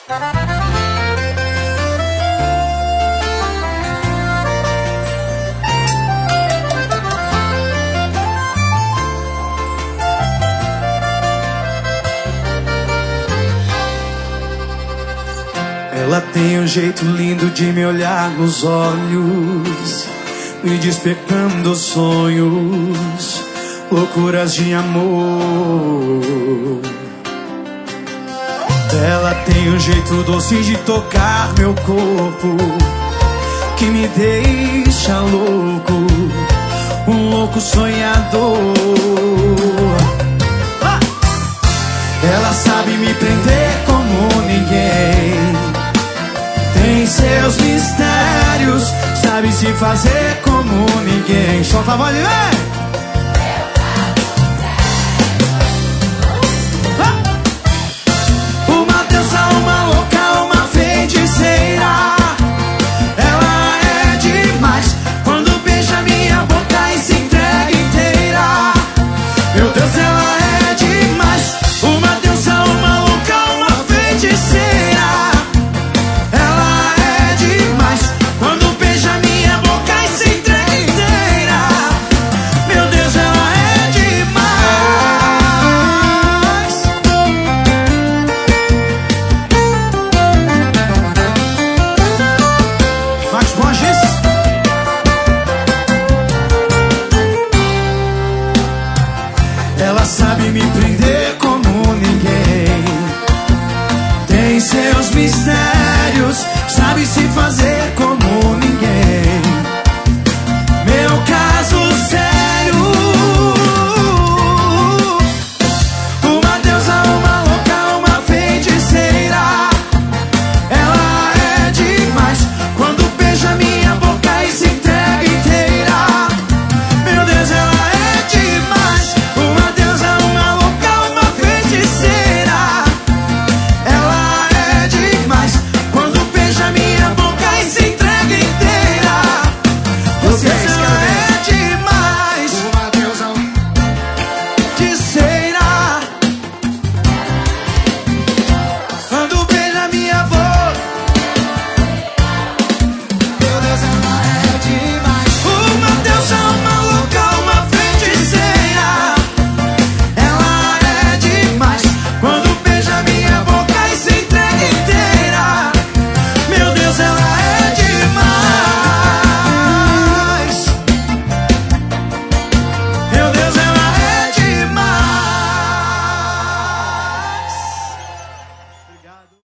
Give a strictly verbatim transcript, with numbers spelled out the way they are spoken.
Ela tem um jeito lindo de me olhar nos olhos, me despertando sonhos, loucuras de amor. Ela tem um jeito doce de tocar meu corpo, que me deixa louco, um louco sonhador. Ela sabe me prender como ninguém, tem seus mistérios, sabe se fazer como ninguém. Solta a voz e vem! Uma deusa, uma louca, uma feiticeira. Ela é demais quando beija minha boca e se entrega inteira. Meu Deus, ela é demais. Uma deusa, uma louca, uma feiticeira. Ela sabe me prender como ninguém, tem seus mistérios, sabe se fazer